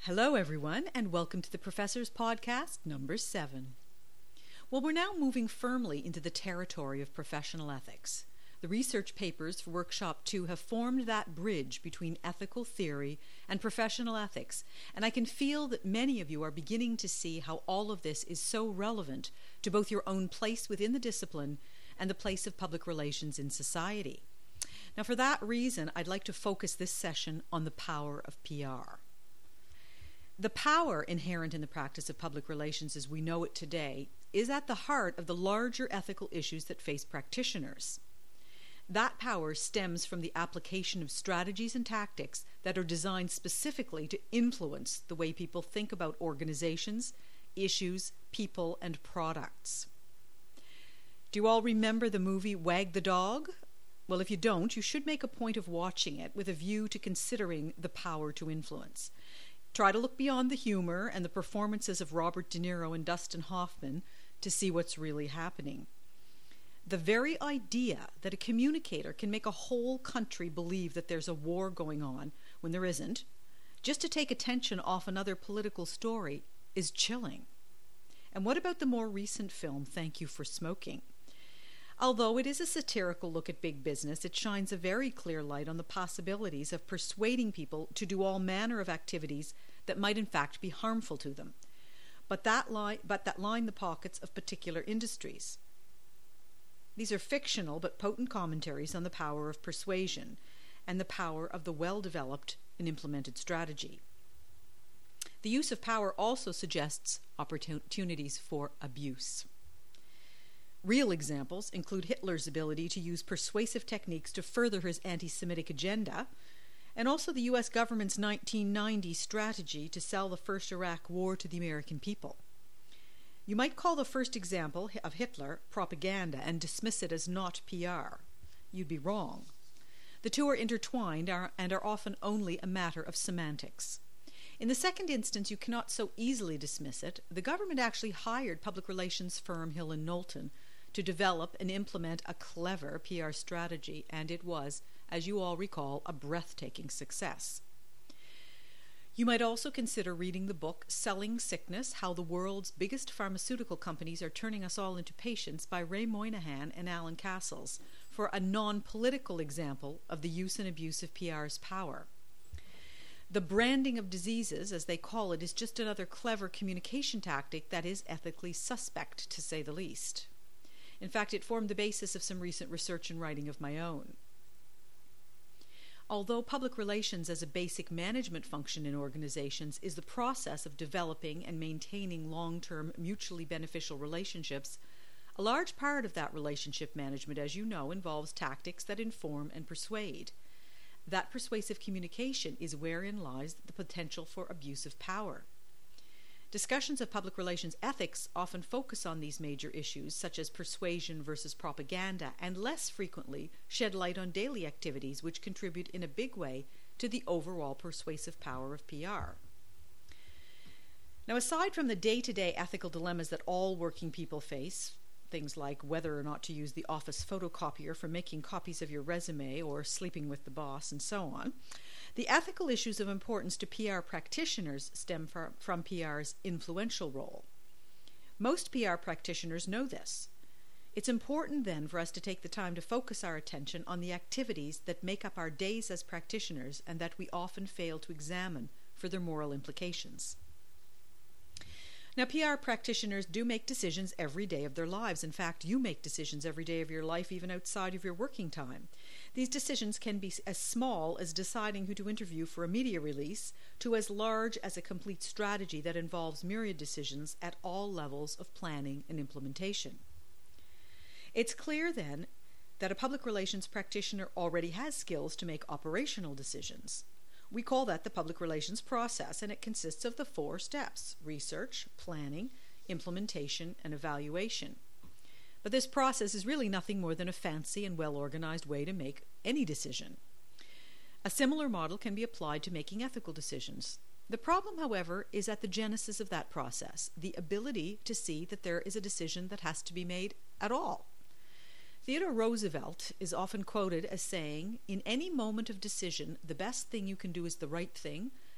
Hello, everyone, and welcome to the Professor's Podcast number 7. Well, we're now moving firmly into the territory of professional ethics. The research papers for Workshop 2 have formed that bridge between ethical theory and professional ethics, and I can feel that many of you are beginning to see how all of this is so relevant to both your own place within the discipline and the place of public relations in society. Now, for that reason, I'd like to focus this session on the power of PR. The power inherent in the practice of public relations as we know it today is at the heart of the larger ethical issues that face practitioners. That power stems from the application of strategies and tactics that are designed specifically to influence the way people think about organizations, issues, people, and products. Do you all remember the movie Wag the Dog? Well, if you don't, you should make a point of watching it with a view to considering the power to influence. Try to look beyond the humor and the performances of Robert De Niro and Dustin Hoffman to see what's really happening. The very idea that a communicator can make a whole country believe that there's a war going on when there isn't, just to take attention off another political story, is chilling. And what about the more recent film, Thank You for Smoking? Although it is a satirical look at big business, it shines a very clear light on the possibilities of persuading people to do all manner of activities that might in fact be harmful to them, but that line the pockets of particular industries. These are fictional but potent commentaries on the power of persuasion and the power of the well-developed and implemented strategy. The use of power also suggests opportunities for abuse. Real examples include Hitler's ability to use persuasive techniques to further his anti-Semitic agenda, and also the U.S. government's 1990 strategy to sell the first Iraq war to the American people. You might call the first example of Hitler propaganda and dismiss it as not PR. You'd be wrong. The two are intertwined and are often only a matter of semantics. In the second instance, you cannot so easily dismiss it. The government actually hired public relations firm Hill & Knowlton to develop and implement a clever PR strategy, and it was, as you all recall, a breathtaking success. You might also consider reading the book Selling Sickness: How the World's Biggest Pharmaceutical Companies Are Turning Us All into Patients by Ray Moynihan and Alan Castles for a non-political example of the use and abuse of PR's power. The branding of diseases, as they call it, is just another clever communication tactic that is ethically suspect, to say the least. In fact, it formed the basis of some recent research and writing of my own. Although public relations as a basic management function in organizations is the process of developing and maintaining long-term mutually beneficial relationships, a large part of that relationship management, as you know, involves tactics that inform and persuade. That persuasive communication is wherein lies the potential for abuse of power. Discussions of public relations ethics often focus on these major issues, such as persuasion versus propaganda, and less frequently shed light on daily activities which contribute in a big way to the overall persuasive power of PR. Now, aside from the day-to-day ethical dilemmas that all working people face, things like whether or not to use the office photocopier for making copies of your resume or sleeping with the boss and so on, the ethical issues of importance to PR practitioners stem from PR's influential role. Most PR practitioners know this. It's important then for us to take the time to focus our attention on the activities that make up our days as practitioners and that we often fail to examine for their moral implications. Now, PR practitioners do make decisions every day of their lives. In fact, you make decisions every day of your life, even outside of your working time. These decisions can be as small as deciding who to interview for a media release to as large as a complete strategy that involves myriad decisions at all levels of planning and implementation. It's clear, then, that a public relations practitioner already has skills to make operational decisions. We call that the public relations process, and it consists of the 4 steps: research, planning, implementation, and evaluation. But this process is really nothing more than a fancy and well-organized way to make any decision. A similar model can be applied to making ethical decisions. The problem, however, is at the genesis of that process, the ability to see that there is a decision that has to be made at all. Theodore Roosevelt is often quoted as saying, "In any moment of decision, the best thing you can do is the right thing,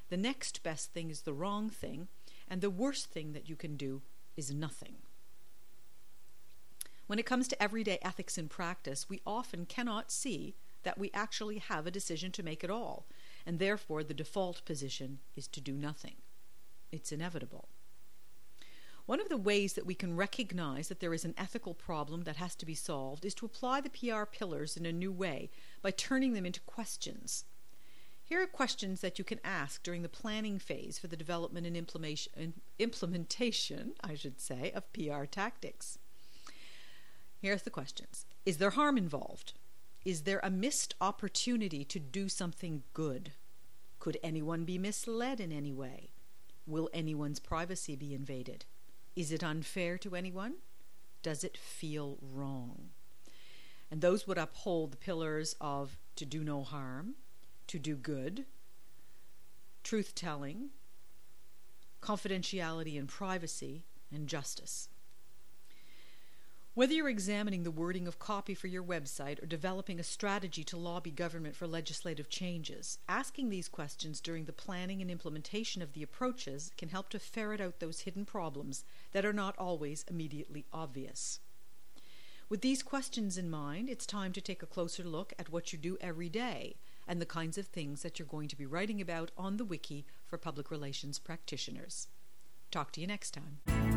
the next best thing is the wrong thing, and the worst thing that you can do is nothing. When it comes to everyday ethics in practice, we often cannot see that we actually have a decision to make at all, and therefore the default position is to do nothing. It's inevitable. One of the ways that we can recognize that there is an ethical problem that has to be solved is to apply the PR pillars in a new way by turning them into questions. Here are questions that you can ask during the planning phase for the development and implementation, of PR tactics. Here's the questions. Is there harm involved? Is there a missed opportunity to do something good? Could anyone be misled in any way? Will anyone's privacy be invaded? Is it unfair to anyone? Does it feel wrong? And those would uphold the pillars of to do no harm, to do good, truth-telling, confidentiality and privacy, and justice. Whether you're examining the wording of copy for your website or developing a strategy to lobby government for legislative changes, asking these questions during the planning and implementation of the approaches can help to ferret out those hidden problems that are not always immediately obvious. With these questions in mind, it's time to take a closer look at what you do every day and the kinds of things that you're going to be writing about on the Wiki for public relations practitioners. Talk to you next time.